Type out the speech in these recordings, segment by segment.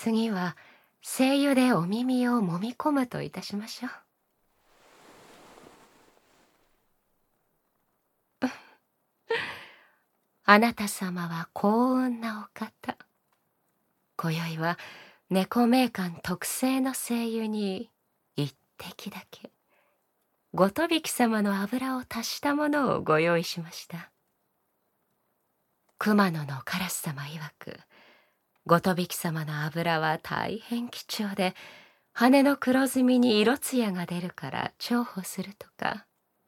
次は精油でお耳を揉み込むといたしましょう。あなた様は幸運なお方。今宵は猫名館特製の精油に一滴だけごとびき様の油を足したものをご用意しました。熊野のカラス様曰く、ごとびき様の油は大変貴重で、羽の黒ずみに色艶が出るから重宝するとか。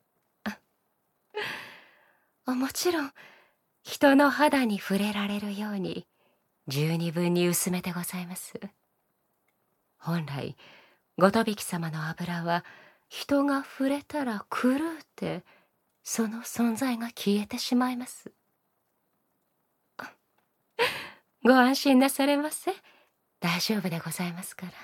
もちろん人の肌に触れられるように十二分に薄めてございます。本来ごとびき様の油は人が触れたら狂うてその存在が消えてしまいます。ご安心なされませ。大丈夫でございますから。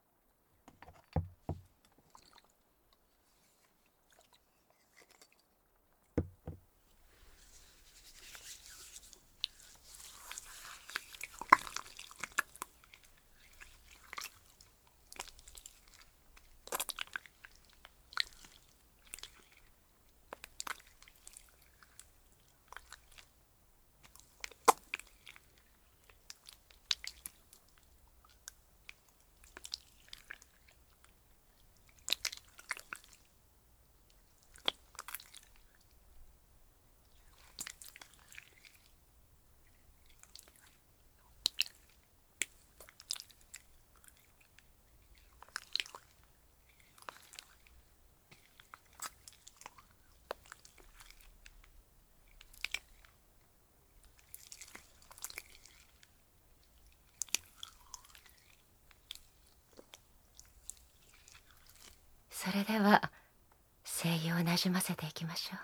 それでは精油をなじませていきましょ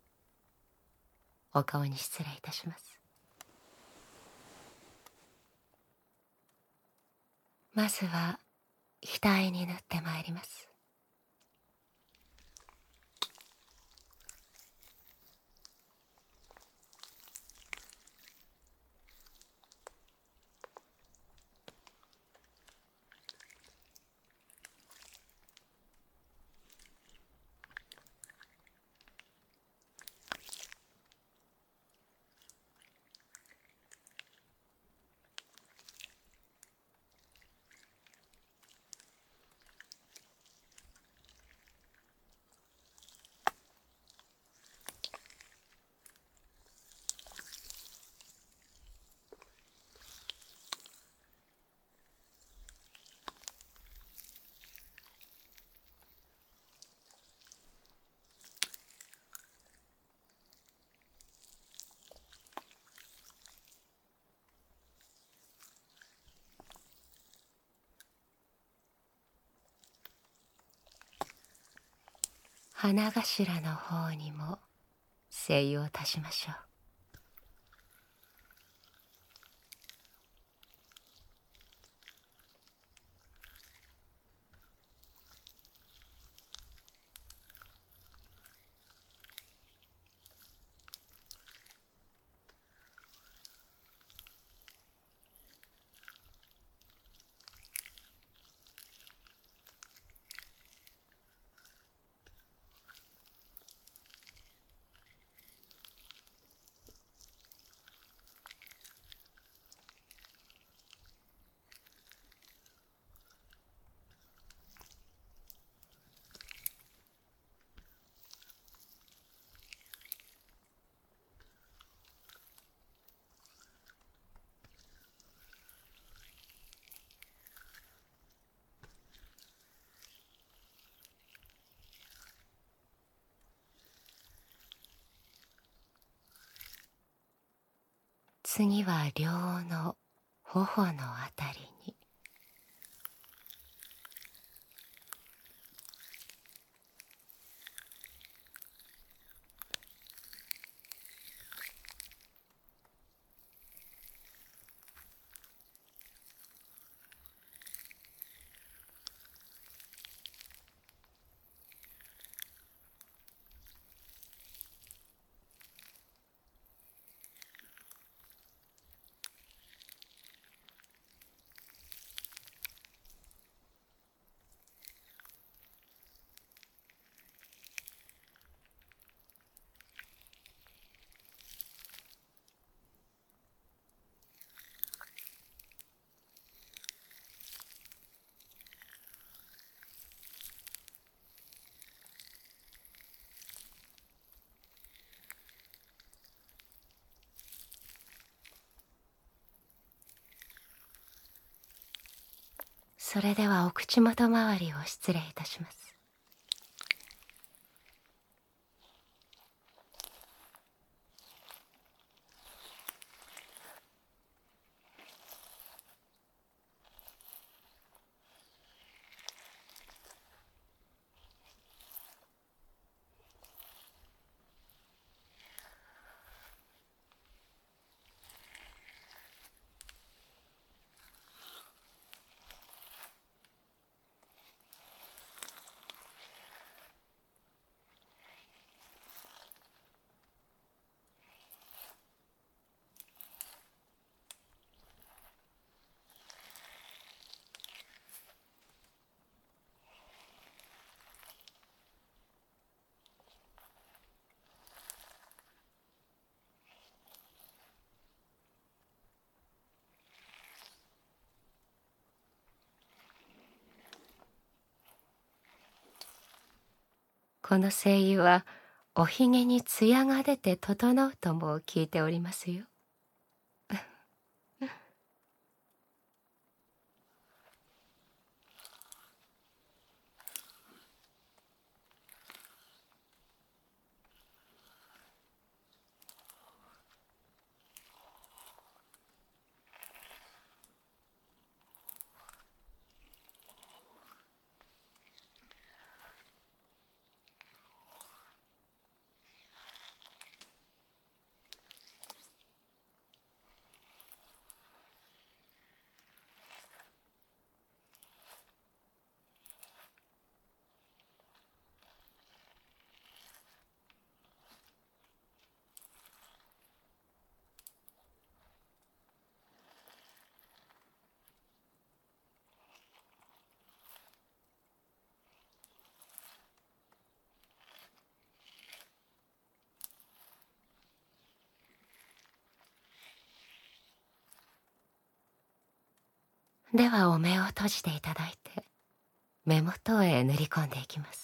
う。お顔に失礼いたします。まずは額に塗ってまいります。鼻頭の方にも精油を足しましょう。次は両の頬のあたりに。 それではお口元周りを失礼いたします。この精油はおひげに艶が出て整うとも聞いておりますよ。ではお目を閉じていただいて目元へ塗り込んでいきます。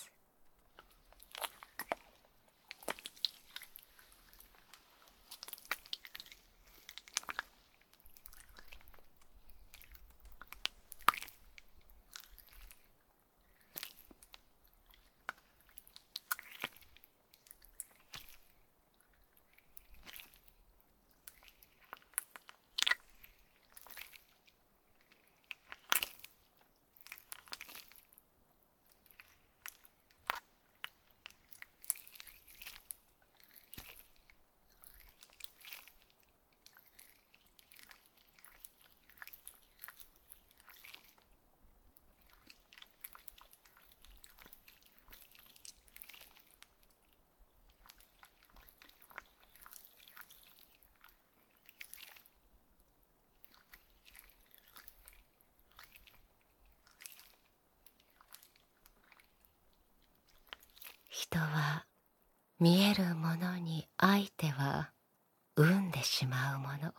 人は見えるものに相手は生んでしまうもの。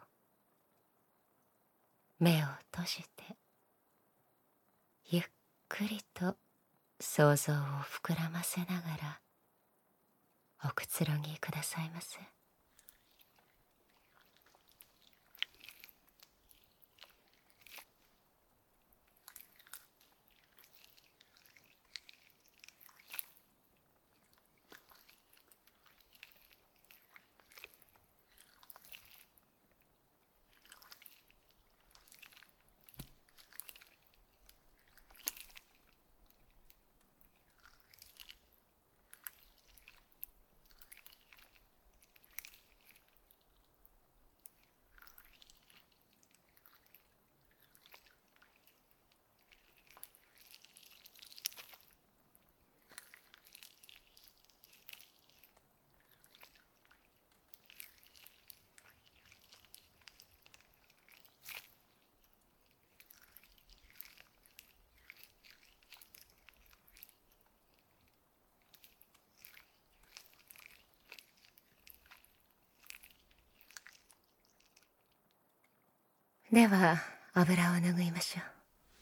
目を閉じてゆっくりと想像を膨らませながらおくつろぎくださいませ。では油を拭いましょう。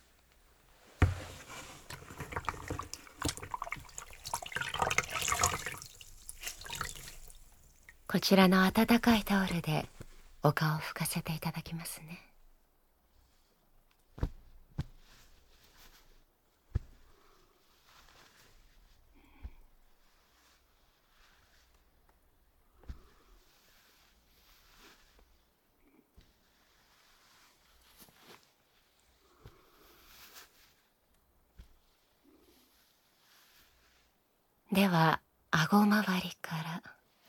こちらの温かいタオルでお顔を拭かせていただきますね。 では顎周りから。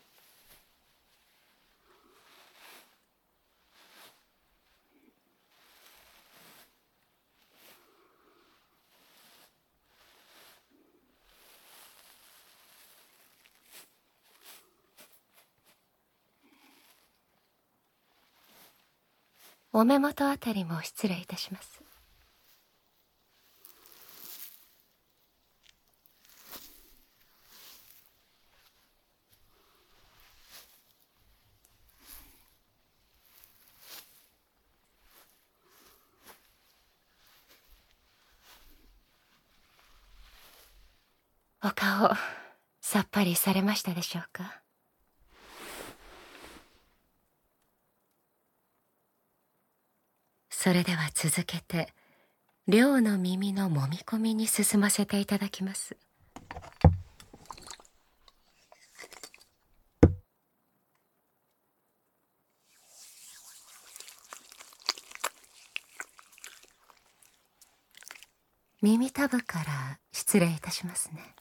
お目元あたりも失礼いたします。お顔、さっぱりされましたでしょうか。それでは続けて、両の耳の揉み込みに進ませていただきます。耳たぶから失礼いたしますね。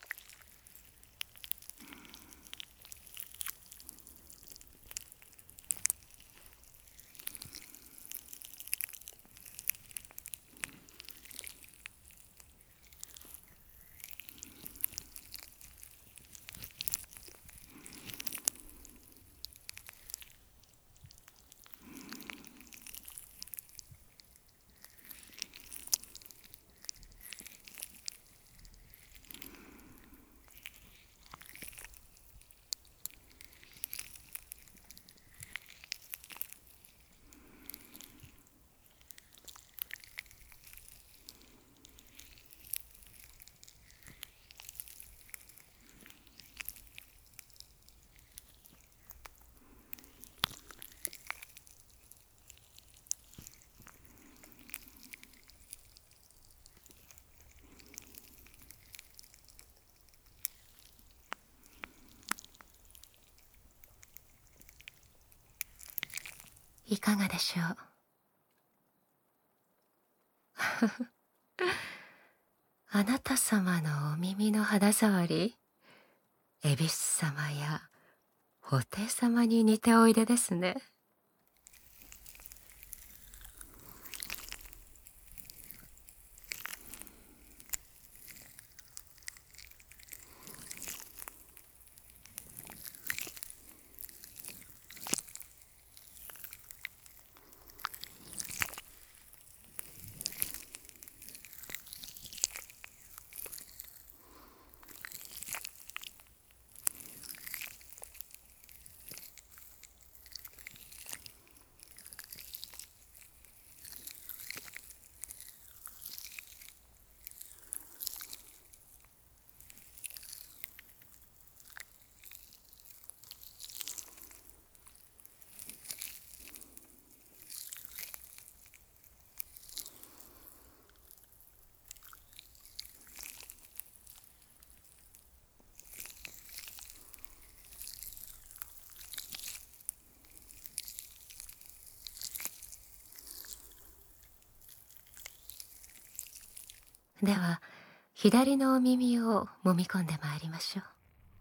いかがでしょう。あなた様のお耳の肌触り、恵比寿様や布袋様に似ておいでですね。では、左のお耳を揉み込んでまいりましょう。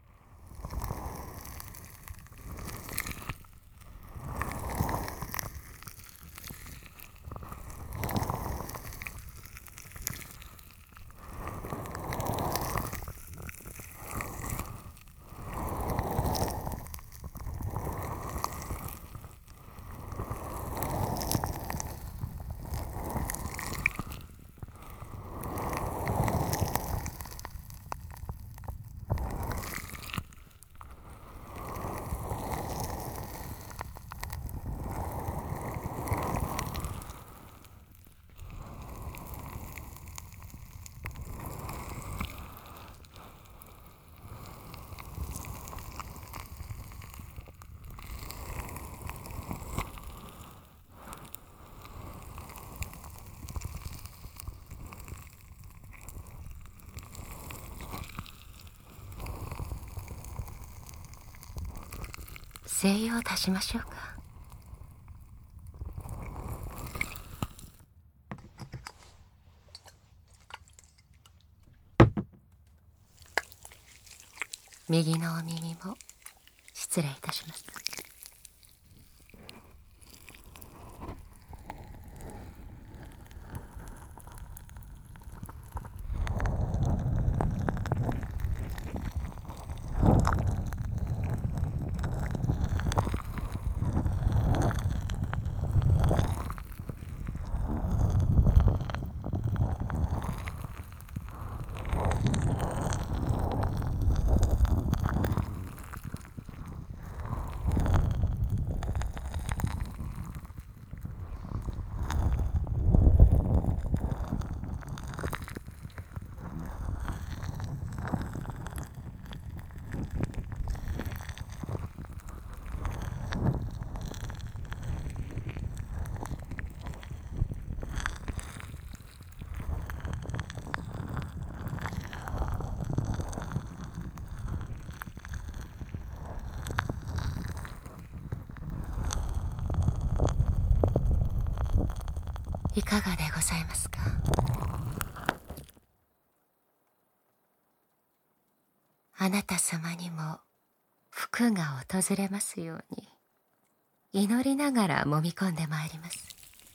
精油を足しましょうか。 右のお耳も失礼いたします。いかがでございますか。あなた様にも福が訪れますように祈りながら揉み込んでまいります。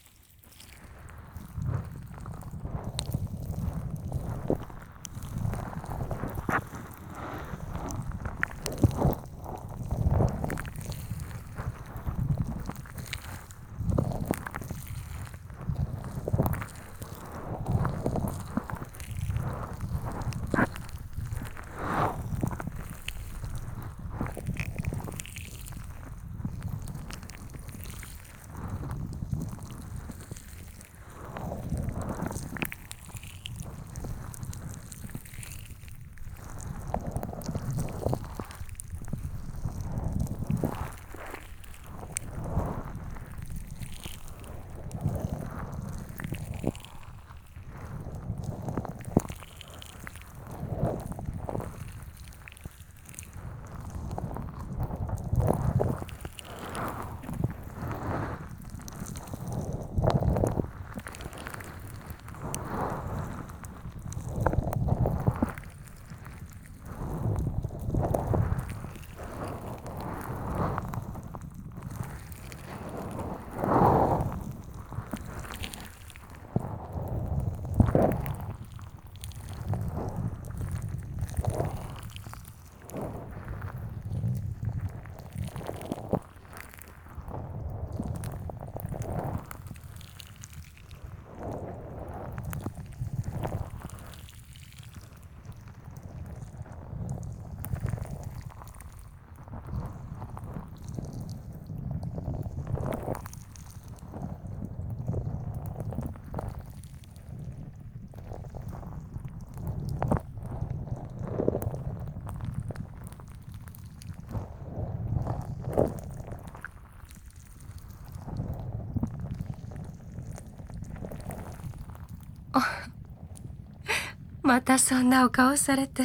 またそんなお顔されて、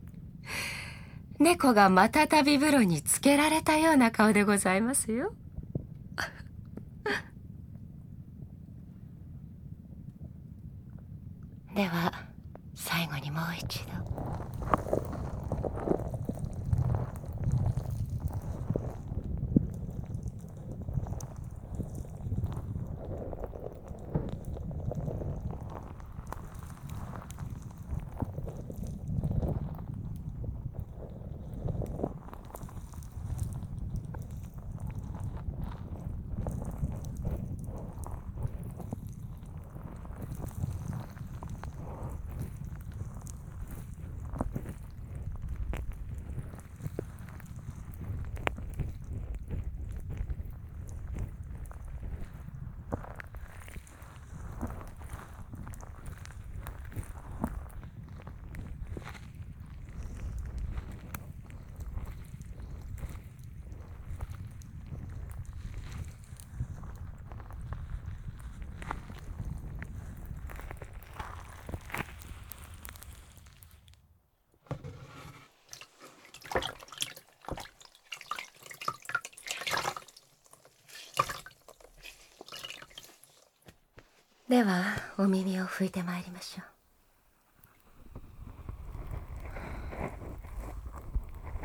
猫がまたたび風呂につけられたような顔でございますよ。では最後にもう一度。ではお耳を拭いてまいりましょう。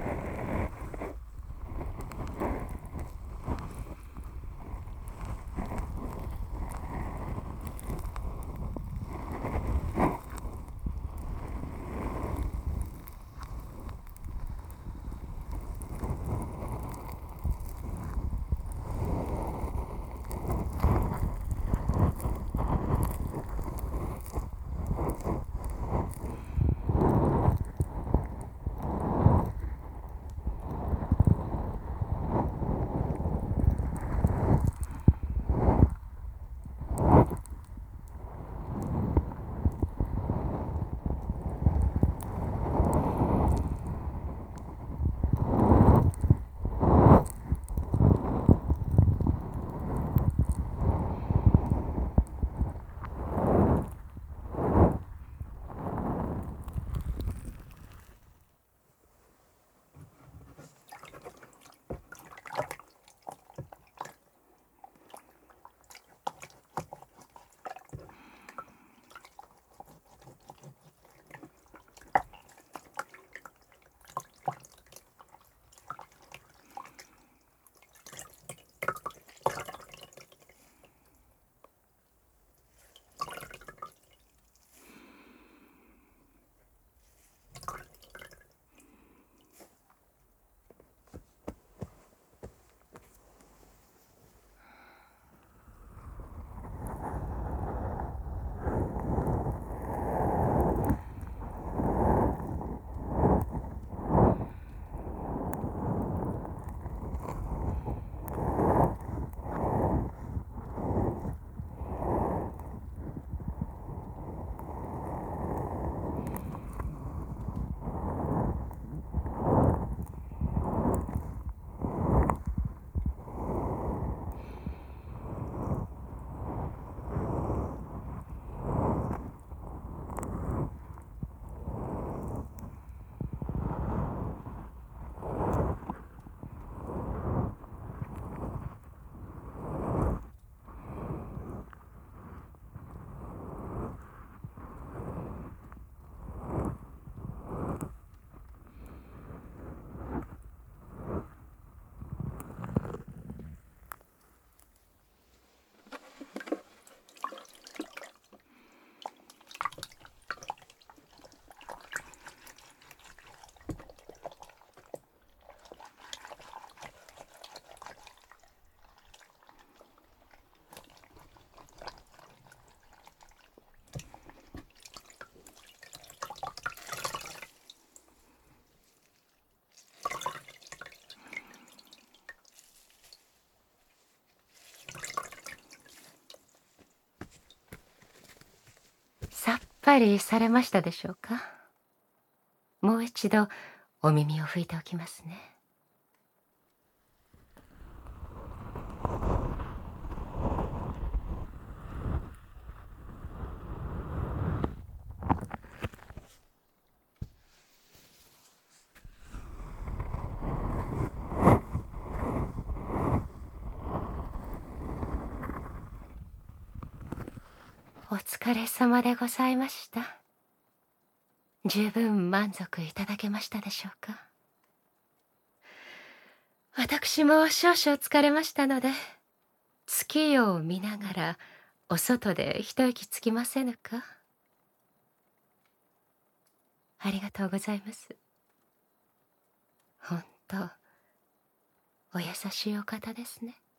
ぱりされましたでしょうか？もう一度お耳を拭いておきますね。お疲れ様でございました。十分満足いただけましたでしょうか？私も少々疲れましたので、月夜を見ながらお外で一息つきませぬか？ありがとうございます。ほんとお優しいお方ですね。